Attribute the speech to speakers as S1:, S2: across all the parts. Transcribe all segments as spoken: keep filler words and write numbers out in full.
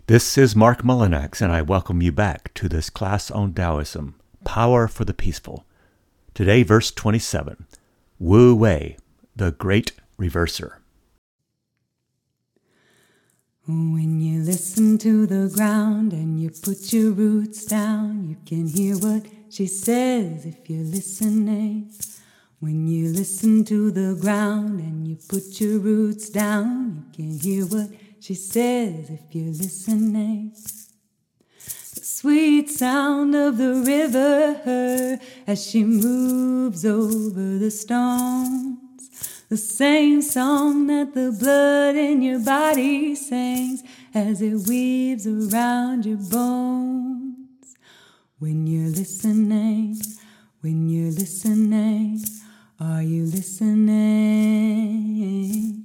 S1: This is Mark Mullinax, and I welcome you back to this class on Taoism, Power for the Peaceful. Today, verse twenty-seven, Wu Wei, the Great Reverser.
S2: When you listen to the ground and you put your roots down, you can hear what she says if you're listening. When you listen to the ground and you put your roots down, you can hear what she says if you're listening. The sweet sound of the river as she moves over the stones. The same song that the blood in your body sings as it weaves around your bones. When you're listening, when you're listening, are you listening?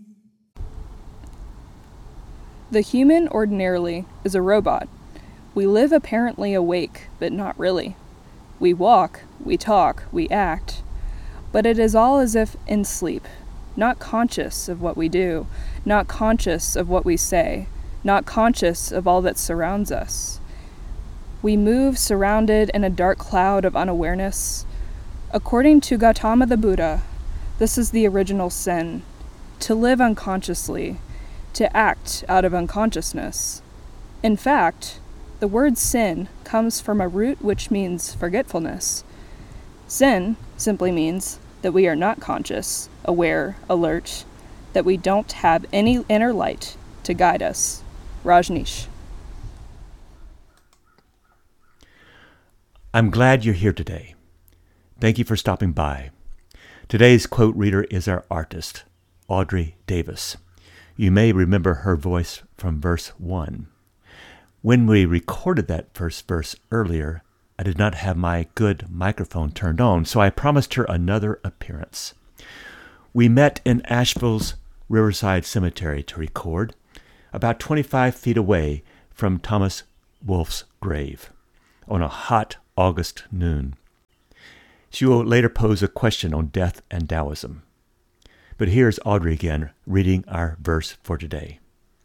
S3: The human ordinarily is a robot. We live apparently awake, but not really. We walk, we talk, we act, but it is all as if in sleep, not conscious of what we do, not conscious of what we say, not conscious of all that surrounds us. We move surrounded in a dark cloud of unawareness. According to Gautama the Buddha, this is the original sin, to live unconsciously, to act out of unconsciousness. In fact, the word sin comes from a root which means forgetfulness. Sin simply means that we are not conscious, aware, alert, that we don't have any inner light to guide us. Rajneesh.
S1: I'm glad you're here today. Thank you for stopping by. Today's quote reader is our artist, Audrey Davis. You may remember her voice from verse one. When we recorded that first verse earlier, I did not have my good microphone turned on, so I promised her another appearance. We met in Asheville's Riverside Cemetery to record, about twenty-five feet away from Thomas Wolfe's grave, on a hot August noon. She will later pose a question on death and Taoism. But here's Audrey again, reading our verse for today.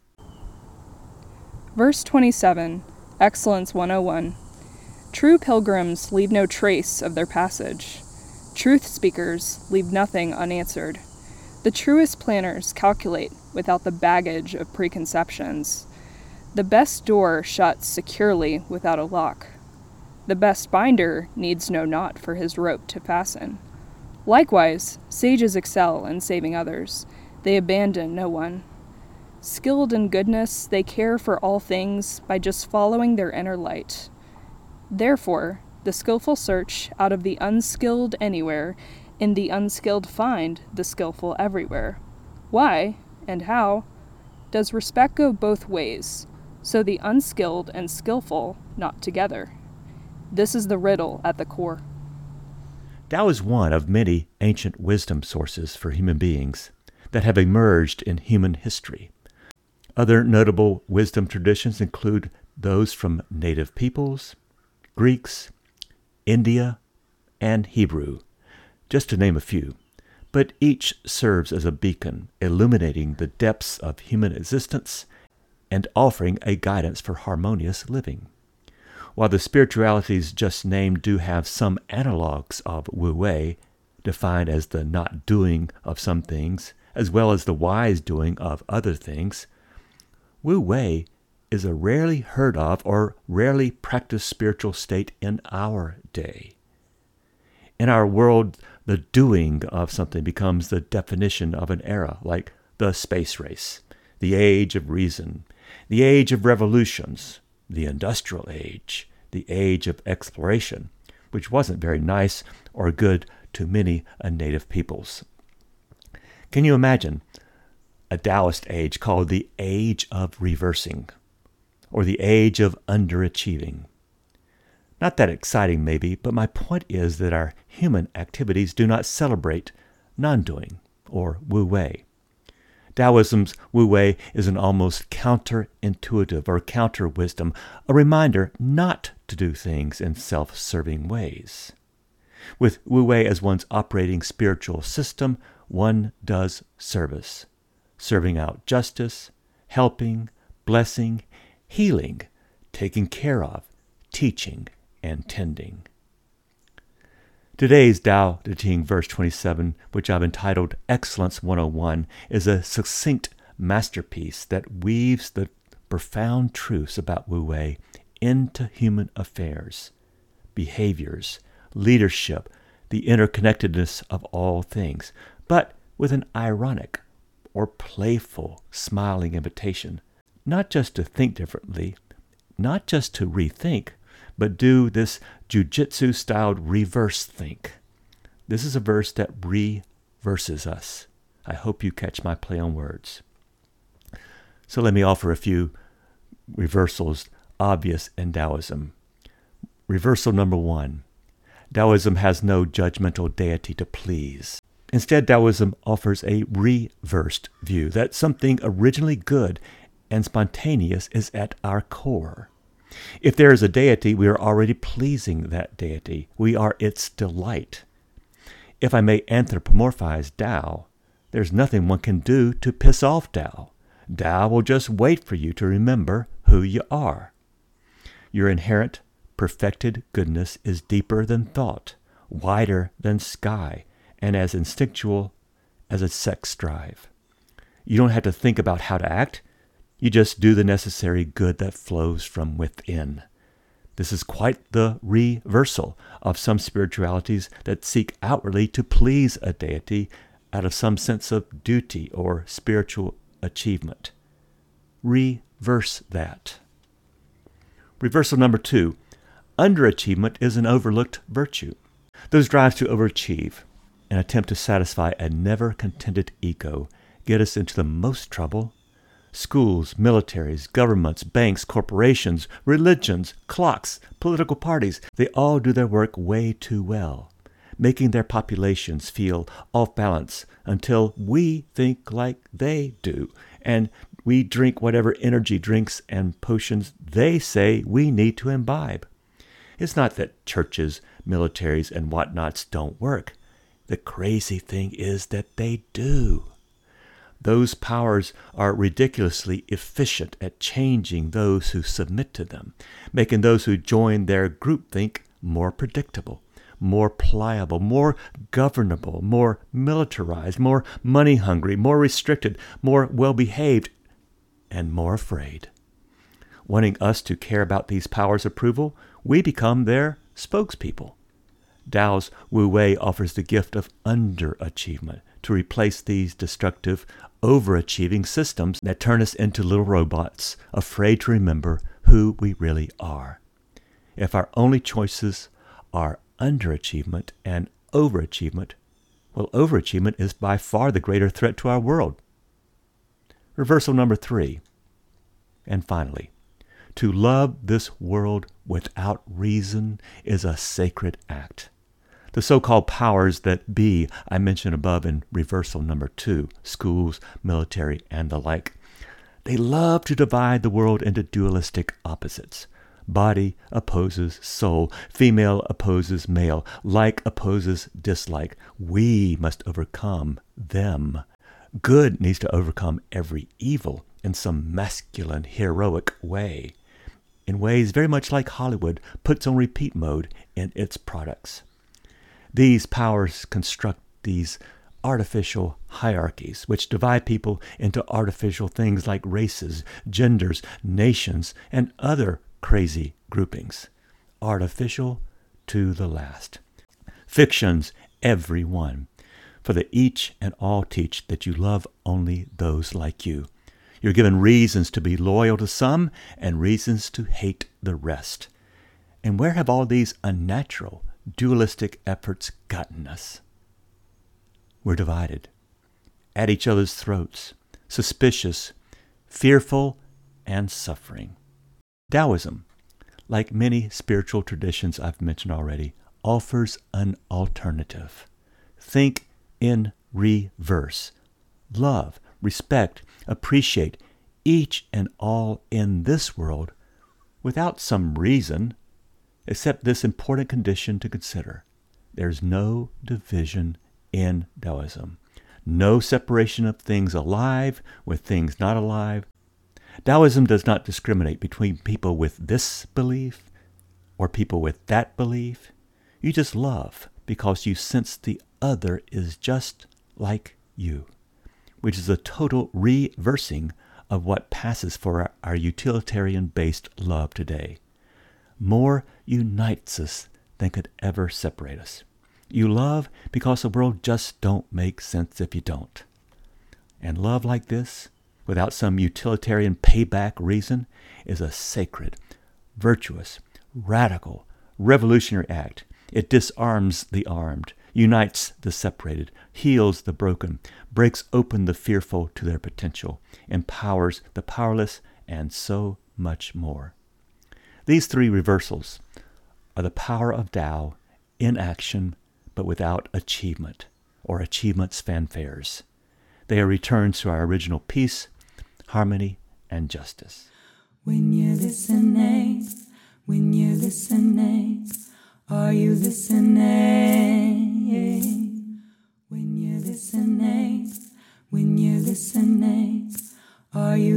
S3: Verse twenty-seven, Excellence one oh one. True pilgrims leave no trace of their passage. Truth speakers leave nothing unanswered. The truest planners calculate without the baggage of preconceptions. The best door shuts securely without a lock. The best binder needs no knot for his rope to fasten. Likewise, sages excel in saving others. They abandon no one. Skilled in goodness, they care for all things by just following their inner light. Therefore, the skillful search out of the unskilled anywhere, and the unskilled find the skillful everywhere. Why, and how, does respect go both ways, so the unskilled and skillful not together? This is the riddle at the core.
S1: Tao is one of many ancient wisdom sources for human beings that have emerged in human history. Other notable wisdom traditions include those from native peoples, Greeks, India, and Hebrew, just to name a few, but each serves as a beacon illuminating the depths of human existence and offering a guidance for harmonious living. While the spiritualities just named do have some analogs of Wu Wei, defined as the not doing of some things, as well as the wise doing of other things, Wu Wei is a rarely heard of or rarely practiced spiritual state in our day. In our world, the doing of something becomes the definition of an era, like the space race, the age of reason, the age of revolutions, the industrial age, the age of exploration, which wasn't very nice or good to many native peoples. Can you imagine a Taoist age called the age of reversing, or the age of underachieving? Not that exciting maybe, but my point is that our human activities do not celebrate non-doing, or Wu Wei. Taoism's Wu Wei is an almost counterintuitive or counter-wisdom, a reminder not to do things in self-serving ways. With Wu Wei as one's operating spiritual system, one does service, serving out justice, helping, blessing, healing, taking care of, teaching, and tending. Today's Tao Te Ching verse twenty-seven, which I've entitled Excellence one oh one, is a succinct masterpiece that weaves the profound truths about Wu Wei into human affairs, behaviors, leadership, the interconnectedness of all things, but with an ironic or playful, smiling invitation, not just to think differently, not just to rethink, but do this jujitsu-styled reverse think. This is a verse that reverses us. I hope you catch my play on words. So let me offer a few reversals obvious in Taoism. Reversal number one. Taoism has no judgmental deity to please. Instead, Taoism offers a reversed view that something originally good and spontaneous is at our core. If there is a deity, we are already pleasing that deity. We are its delight. If I may anthropomorphize Tao, there's nothing one can do to piss off Tao. Tao will just wait for you to remember who you are. Your inherent, perfected goodness is deeper than thought, wider than sky, and as instinctual as a sex drive. You don't have to think about how to act. You just do the necessary good that flows from within. This is quite the reversal of some spiritualities that seek outwardly to please a deity out of some sense of duty or spiritual achievement. Reverse that. Reversal number two. Underachievement is an overlooked virtue. Those drives to overachieve and attempt to satisfy a never-contented ego get us into the most trouble. Schools, militaries, governments, banks, corporations, religions, clocks, political parties, they all do their work way too well, making their populations feel off balance until we think like they do, and we drink whatever energy drinks and potions they say we need to imbibe. It's not that churches, militaries, and whatnots don't work. The crazy thing is that they do. Those powers are ridiculously efficient at changing those who submit to them, making those who join their groupthink more predictable, more pliable, more governable, more militarized, more money-hungry, more restricted, more well-behaved, and more afraid. Wanting us to care about these powers' approval, we become their spokespeople. Tao's Wu Wei offers the gift of underachievement to replace these destructive, overachieving systems that turn us into little robots, afraid to remember who we really are. If our only choices are underachievement and overachievement, well, overachievement is by far the greater threat to our world. Reversal number three. And finally, to love this world without reason is a sacred act. The so-called powers that be I mentioned above in reversal number two, schools, military, and the like, they love to divide the world into dualistic opposites. Body opposes soul, female opposes male, like opposes dislike. We must overcome them. Good needs to overcome every evil in some masculine, heroic way, in ways very much like Hollywood puts on repeat mode in its products. These powers construct these artificial hierarchies, which divide people into artificial things like races, genders, nations, and other crazy groupings. Artificial to the last. Fictions, every one. For they each and all teach that you love only those like you. You're given reasons to be loyal to some and reasons to hate the rest. And where have all these unnatural, dualistic efforts gotten us? We're divided, at each other's throats, suspicious, fearful, and suffering. Taoism, like many spiritual traditions I've mentioned already, offers an alternative. Think in reverse. Love, respect, appreciate each and all in this world without some reason, except this important condition to consider. There's no division in Taoism. No separation of things alive with things not alive. Taoism does not discriminate between people with this belief or people with that belief. You just love because you sense the other is just like you, which is a total reversing of what passes for our, our utilitarian-based love today. More unites us than could ever separate us. You love because the world just don't make sense if you don't. And love like this, without some utilitarian payback reason, is a sacred, virtuous, radical, revolutionary act. It disarms the armed, unites the separated, heals the broken, breaks open the fearful to their potential, empowers the powerless, and so much more. These three reversals are the power of Tao in action, but without achievement or achievement's fanfares. They are returns to our original peace, harmony, and justice.
S2: When you're listening, when you're listening, are you listening? When you're listening, when you're listening, are you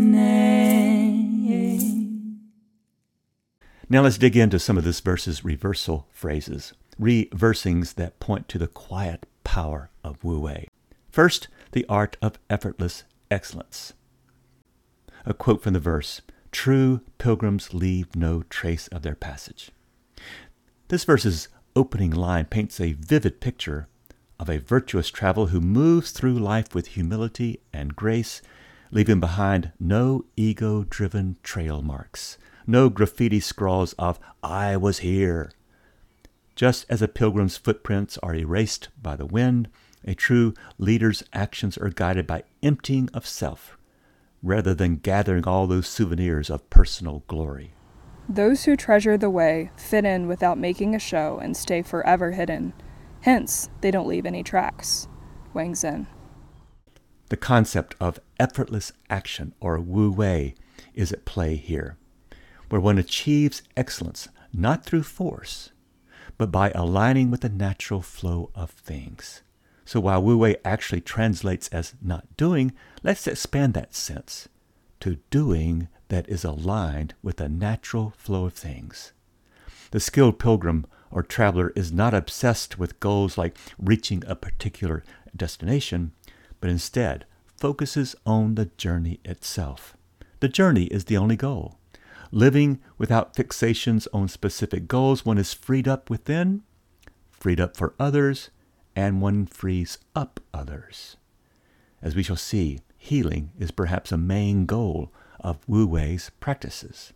S2: listening?
S1: Now let's dig into some of this verse's reversal phrases, reversing's that point to the quiet power of Wu Wei. First, the art of effortless excellence. A quote from the verse, "True pilgrims leave no trace of their passage." This verse's opening line paints a vivid picture of a virtuous traveler who moves through life with humility and grace, leaving behind no ego-driven trail marks, no graffiti scrawls of "I was here." Just as a pilgrim's footprints are erased by the wind, a true leader's actions are guided by emptying of self, rather than gathering all those souvenirs of personal glory.
S3: Those who treasure the way fit in without making a show and stay forever hidden. Hence, they don't leave any tracks. Wang Zhen.
S1: The concept of effortless action, or Wu Wei, is at play here, where one achieves excellence not through force, but by aligning with the natural flow of things. So while Wu Wei actually translates as not doing, let's expand that sense to doing that is aligned with the natural flow of things. The skilled pilgrim or traveler is not obsessed with goals like reaching a particular destination, but instead focuses on the journey itself. The journey is the only goal. Living without fixations on specific goals, one is freed up within, freed up for others, and one frees up others. As we shall see, healing is perhaps a main goal of Wu Wei's practices.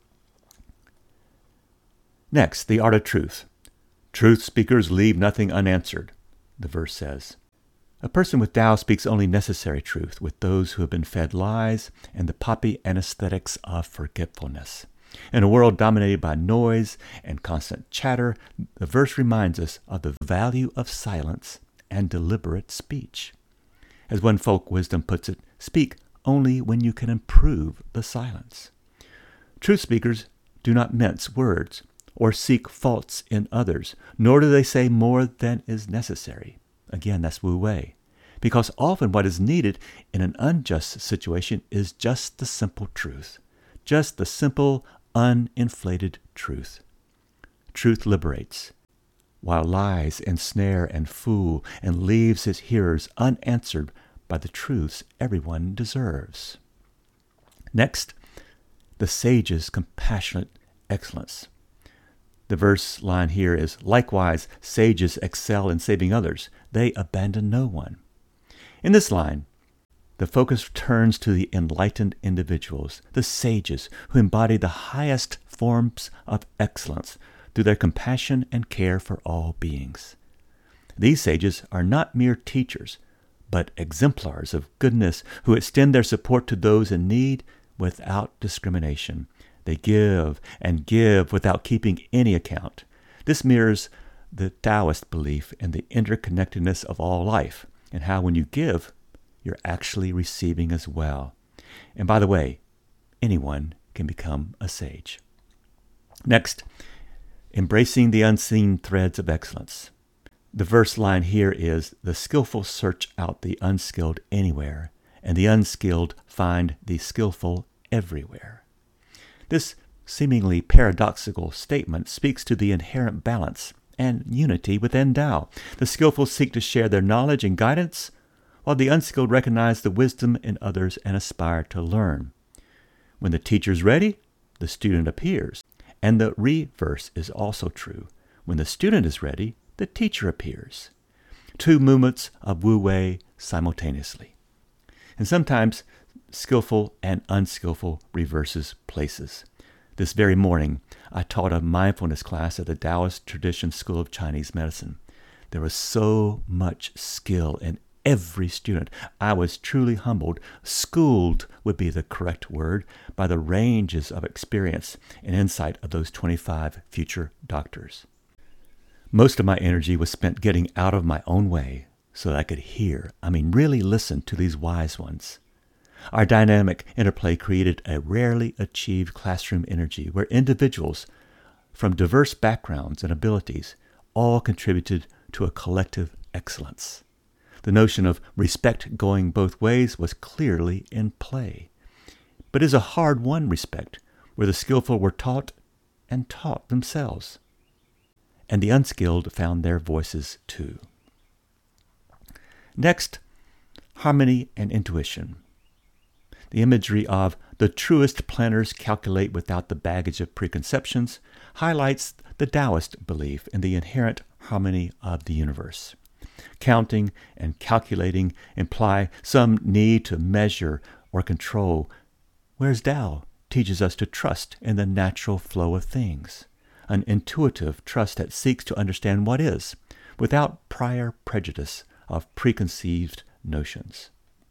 S1: Next, the art of truth. Truth speakers leave nothing unanswered, the verse says. A person with Tao speaks only necessary truth with those who have been fed lies and the poppy anesthetics of forgetfulness. In a world dominated by noise and constant chatter, the verse reminds us of the value of silence and deliberate speech. As one folk wisdom puts it, speak only when you can improve the silence. Truth speakers do not mince words or seek faults in others, nor do they say more than is necessary. Again, that's Wu Wei. Because often what is needed in an unjust situation is just the simple truth, just the simple, uninflated truth. Truth liberates, while lies ensnare and fool and leaves its hearers unanswered by the truths everyone deserves. Next, the sage's compassionate excellence. The verse line here is, "Likewise, sages excel in saving others. They abandon no one." In this line, the focus turns to the enlightened individuals, the sages who embody the highest forms of excellence through their compassion and care for all beings. These sages are not mere teachers, but exemplars of goodness who extend their support to those in need without discrimination. They give and give without keeping any account. This mirrors the Taoist belief in the interconnectedness of all life, and how when you give, you're actually receiving as well. And by the way, anyone can become a sage. Next, embracing the unseen threads of excellence. The verse line here is, "The skillful search out the unskilled anywhere, and the unskilled find the skillful everywhere. This seemingly paradoxical statement speaks to the inherent balance and unity within Tao. The skillful seek to share their knowledge and guidance, while the unskilled recognize the wisdom in others and aspire to learn. When the teacher is ready, the student appears. And the reverse is also true. When the student is ready, the teacher appears. Two movements of Wu Wei simultaneously. And sometimes skillful and unskillful reverses places. This very morning, I taught a mindfulness class at the Taoist Tradition School of Chinese Medicine. There was so much skill in every student. I was truly humbled, schooled would be the correct word, by the ranges of experience and insight of those twenty-five future doctors. Most of my energy was spent getting out of my own way so that I could hear, I mean really listen to these wise ones. Our dynamic interplay created a rarely achieved classroom energy where individuals from diverse backgrounds and abilities all contributed to a collective excellence. The notion of respect going both ways was clearly in play. But it is a hard-won respect where the skillful were taught and taught themselves. And the unskilled found their voices too. Next, harmony and intuition. The imagery of the truest planners calculate without the baggage of preconceptions highlights the Taoist belief in the inherent harmony of the universe. Counting and calculating imply some need to measure or control, whereas Tao teaches us to trust in the natural flow of things, an intuitive trust that seeks to understand what is, without prior prejudice of preconceived notions.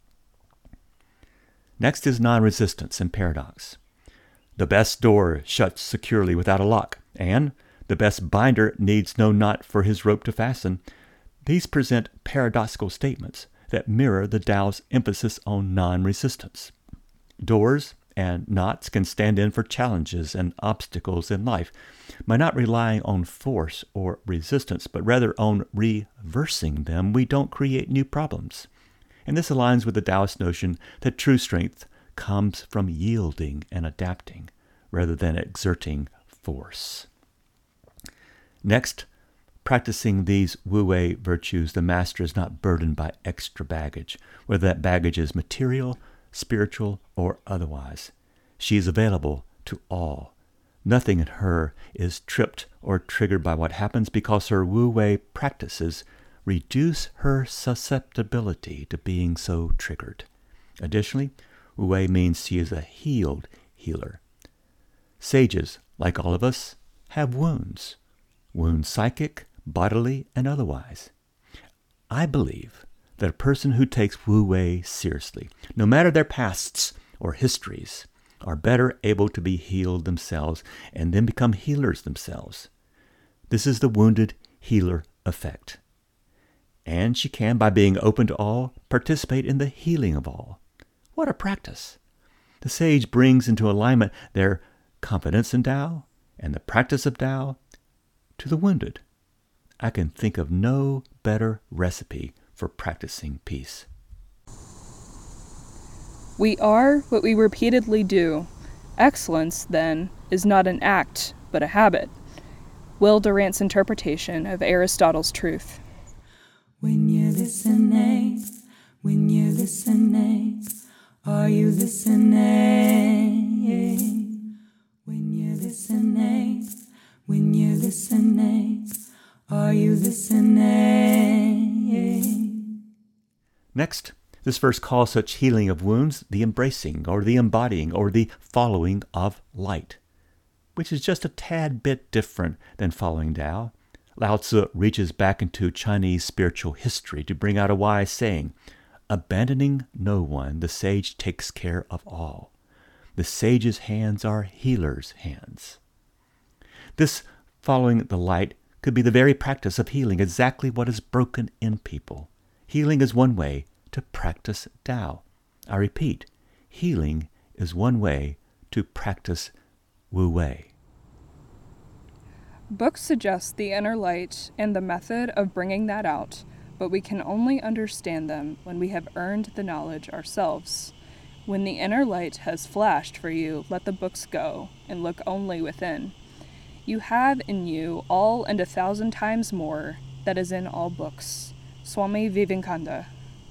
S1: Next is non-resistance and paradox. The best door shuts securely without a lock, and the best binder needs no knot for his rope to fasten. These present paradoxical statements that mirror the Tao's emphasis on non-resistance. Doors and knots can stand in for challenges and obstacles in life by not relying on force or resistance, but rather on reversing them. We don't create new problems. And this aligns with the Taoist notion that true strength comes from yielding and adapting rather than exerting force. Next, practicing these Wu Wei virtues, the master is not burdened by extra baggage, whether that baggage is material, spiritual, or otherwise. She is available to all. Nothing in her is tripped or triggered by what happens because her Wu Wei practices reduce her susceptibility to being so triggered. Additionally, Wu Wei means she is a healed healer. Sages, like all of us, have wounds. Wounds psychic, bodily, and otherwise. I believe that a person who takes Wu Wei seriously, no matter their pasts or histories, are better able to be healed themselves and then become healers themselves. This is the wounded healer effect. And she can, by being open to all, participate in the healing of all. What a practice! The sage brings into alignment their confidence in Tao and the practice of Tao to the wounded. I can think of no better recipe for practicing peace.
S3: We are what we repeatedly do. Excellence, then, is not an act, but a habit. Will Durant's interpretation of Aristotle's truth.
S2: When you're listening, when you're listening, are you listening? When you're listening, when you're listening, are you listening?
S1: Next, this verse calls such healing of wounds the embracing or the embodying or the following of light, which is just a tad bit different than following Tao. Lao Tzu reaches back into Chinese spiritual history to bring out a wise saying, abandoning no one, the sage takes care of all. The sage's hands are healer's hands. This following the light could be the very practice of healing exactly what is broken in people. Healing is one way to practice Tao. I repeat, healing is one way to practice Wu Wei.
S3: Books suggest the inner light and the method of bringing that out, but we can only understand them when we have earned the knowledge ourselves. When the inner light has flashed for you, let the books go, and look only within. You have in you all and a thousand times more that is in all books. Swami Vivekananda.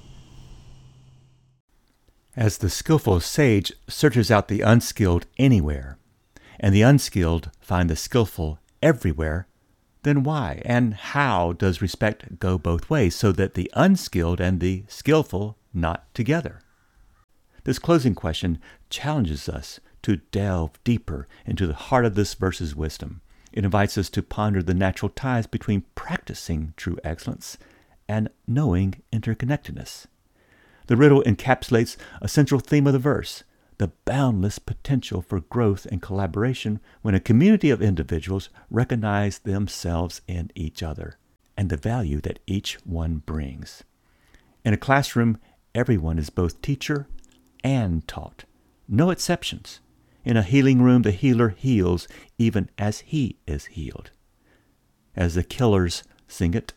S1: As the skillful sage searches out the unskilled anywhere, and the unskilled find the skillful everywhere, then why and how does respect go both ways, so that the unskilled and the skillful not together? This closing question challenges us to delve deeper into the heart of this verse's wisdom. It invites us to ponder the natural ties between practicing true excellence and knowing interconnectedness. The riddle encapsulates a central theme of the verse: the boundless potential for growth and collaboration when a community of individuals recognize themselves in each other and the value that each one brings. In a classroom, everyone is both teacher and taught. No exceptions. In a healing room, the healer heals even as he is healed. As the Killers sing it,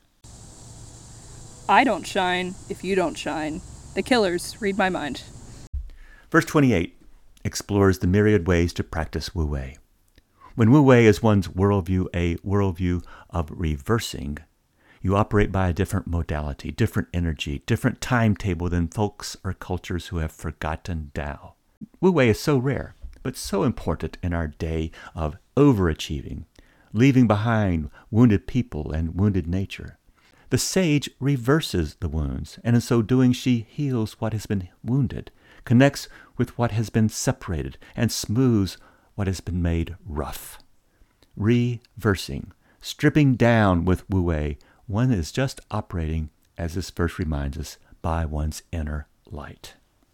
S3: I don't shine if you don't shine. The Killers read my mind.
S1: Verse twenty-eight explores the myriad ways to practice Wu Wei. When Wu Wei is one's worldview a worldview of reversing, you operate by a different modality, different energy, different timetable than folks or cultures who have forgotten Tao. Wu Wei is so rare, but so important in our day of overachieving, leaving behind wounded people and wounded nature. The sage reverses the wounds, and in so doing she heals what has been wounded, connects with what has been separated, and smooths what has been made rough. Reversing, stripping down with Wu Wei, one is just operating, as this verse reminds us, by one's inner light.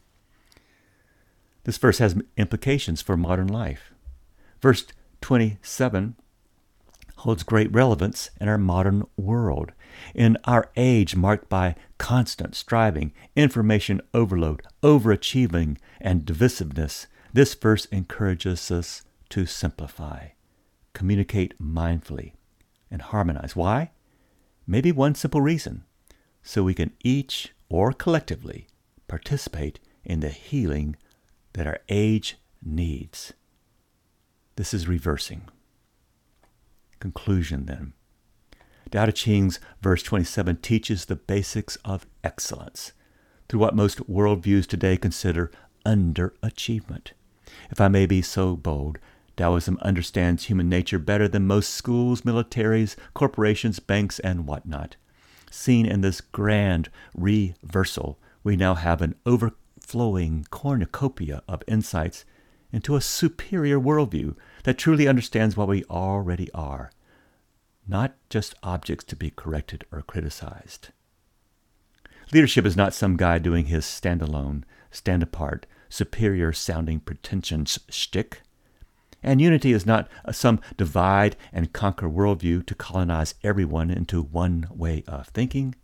S1: This verse has implications for modern life. Verse twenty-seven holds great relevance in our modern world. In our age marked by constant striving, information overload, overachieving, and divisiveness, this verse encourages us to simplify, communicate mindfully, and harmonize. Why? Maybe one simple reason: so we can each or collectively participate in the healing that our age needs. This is reversing. Conclusion then. Tao Te Ching's verse twenty-seven teaches the basics of excellence through what most worldviews today consider underachievement. If I may be so bold, Taoism understands human nature better than most schools, militaries, corporations, banks, and whatnot. Seen in this grand reversal, we now have an overflowing cornucopia of insights into a superior worldview that truly understands what we already are, not just objects to be corrected or criticized. Leadership is not some guy doing his standalone, stand-apart, superior-sounding pretensions shtick. And unity is not some divide and conquer worldview to colonize everyone into one way of thinking.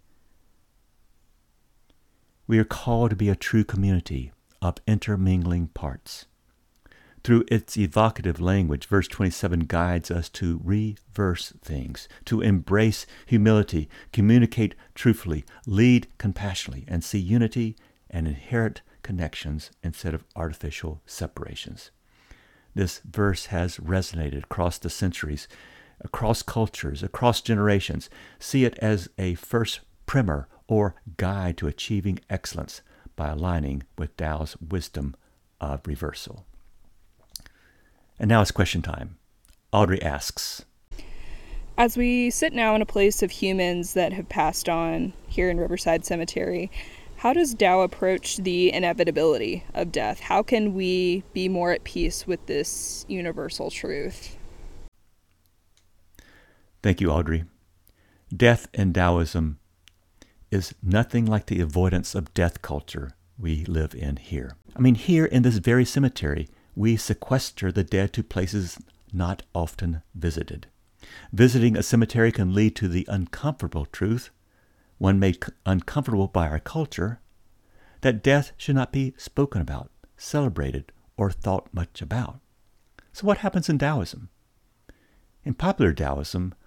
S1: We are called to be a true community of intermingling parts. Through its evocative language, verse twenty-seven guides us to reverse things, to embrace humility, communicate truthfully, lead compassionately, and see unity and inherent connections instead of artificial separations. This verse has resonated across the centuries, across cultures, across generations. See it as a first primer or guide to achieving excellence by aligning with Tao's wisdom of reversal. And now it's question time. Audrey asks,
S3: As we sit now in a place of humans that have passed on here in Riverside Cemetery, how does Tao approach the inevitability of death? How can we be more at peace with this universal truth?
S1: Thank you, Audrey. Death in Taoism is nothing like the avoidance of death culture we live in here. I mean, here in this very cemetery, we sequester the dead to places not often visited. Visiting a cemetery can lead to the uncomfortable truth, one made uncomfortable by our culture, that death should not be spoken about, celebrated, or thought much about. So what happens in Taoism? In popular Taoism,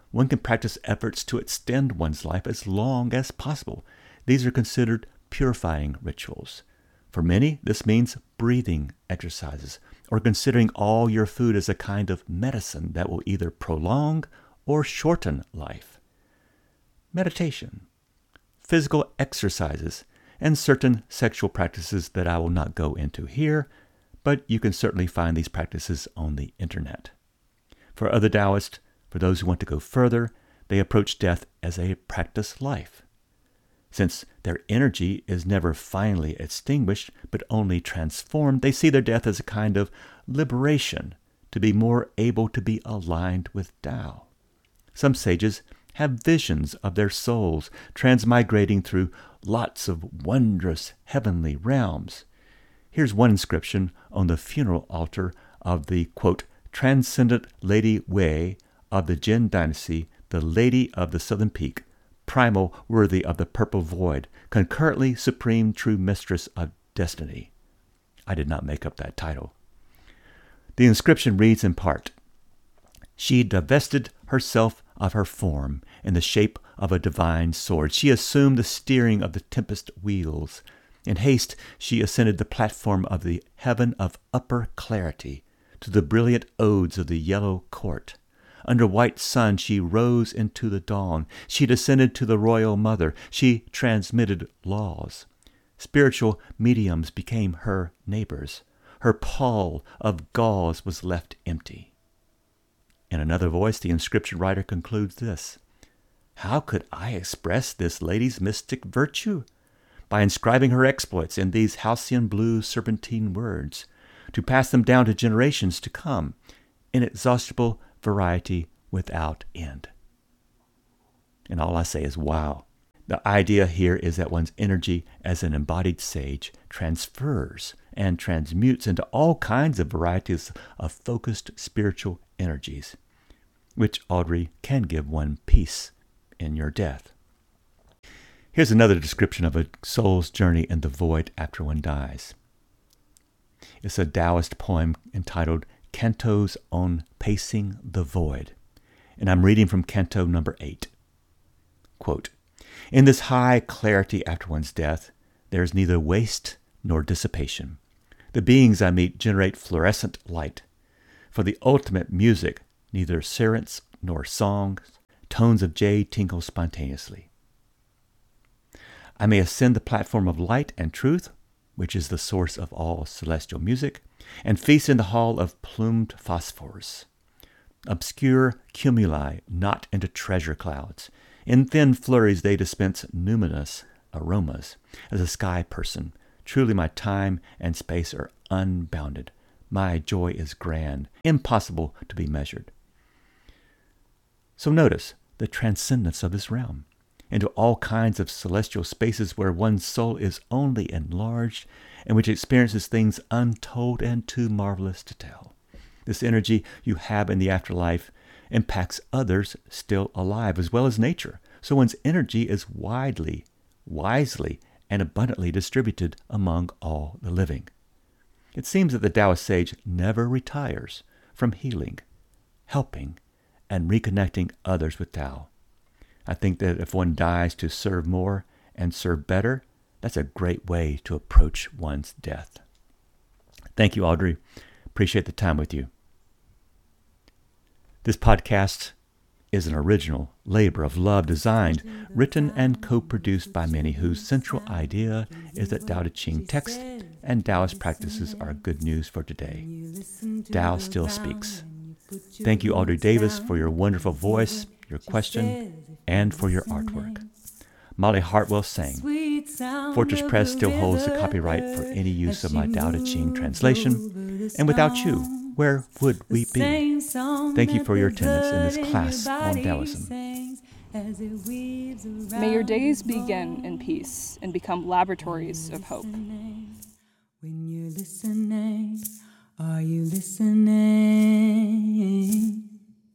S1: One can practice efforts to extend one's life as long as possible. These are considered purifying rituals. For many, this means breathing exercises or considering all your food as a kind of medicine that will either prolong or shorten life. Meditation, physical exercises, and certain sexual practices that I will not go into here, but you can certainly find these practices on the internet. For other Taoists, for those who want to go further, they approach death as a practice life. Since their energy is never finally extinguished, but only transformed, they see their death as a kind of liberation to be more able to be aligned with Tao. Some sages have visions of their souls transmigrating through lots of wondrous heavenly realms. Here's one inscription on the funeral altar of the, quote, transcendent Lady Wei of the Jin dynasty, the Lady of the Southern Peak, primal worthy of the purple void, concurrently supreme true mistress of destiny. I did not make up that title. The inscription reads in part, she divested herself of her form in the shape of a divine sword. She assumed the steering of the tempest wheels. In haste, she ascended the platform of the heaven of upper clarity to the brilliant odes of the yellow court. Under white sun, she rose into the dawn. She descended to the royal mother. She transmitted laws. Spiritual mediums became her neighbors. Her pall of gauze was left empty. In another voice, the inscription writer concludes this, how could I express this lady's mystic virtue? By inscribing her exploits in these halcyon blue serpentine words, to pass them down to generations to come, inexhaustible variety without end. And all I say is, wow. The idea here is that one's energy as an embodied sage transfers and transmutes into all kinds of varieties of focused spiritual energies, which, Audrey, can give one peace in your death. Here's another description of a soul's journey in the void after one dies. It's a Taoist poem entitled Cantos on Pacing the Void, and I'm reading from Canto number eight. Quote, in this high clarity after one's death, there is neither waste nor dissipation. The beings I meet generate fluorescent light. For the ultimate music, neither sirens nor songs, tones of jade tinkle spontaneously. I may ascend the platform of light and truth, which is the source of all celestial music, and feast in the hall of plumed phosphors. Obscure cumuli knot into treasure clouds. In thin flurries they dispense numinous aromas. As a sky person, truly my time and space are unbounded. My joy is grand, impossible to be measured. So notice the transcendence of this realm into all kinds of celestial spaces where one's soul is only enlarged and which experiences things untold and too marvelous to tell. This energy you have in the afterlife impacts others still alive as well as nature, so one's energy is widely, wisely, and abundantly distributed among all the living. It seems that the Taoist sage never retires from healing, helping, and reconnecting others with Tao. I think that if one dies to serve more and serve better, that's a great way to approach one's death. Thank you, Audrey. Appreciate the time with you. This podcast is an original labor of love designed, written, and co-produced by many whose central idea is that Tao Te Ching text and Taoist practices are good news for today. Tao still speaks. Thank you, Audrey Davis, for your wonderful voice, your question, and for your artwork. Molly Hartwell sang. Fortress Press still holds the copyright for any use of my Tao Te Ching translation, and without you, where would we be? Thank you for your attendance in this class on Taoism.
S3: May your days begin in peace and become laboratories of hope.
S2: When you're listening, are you listening?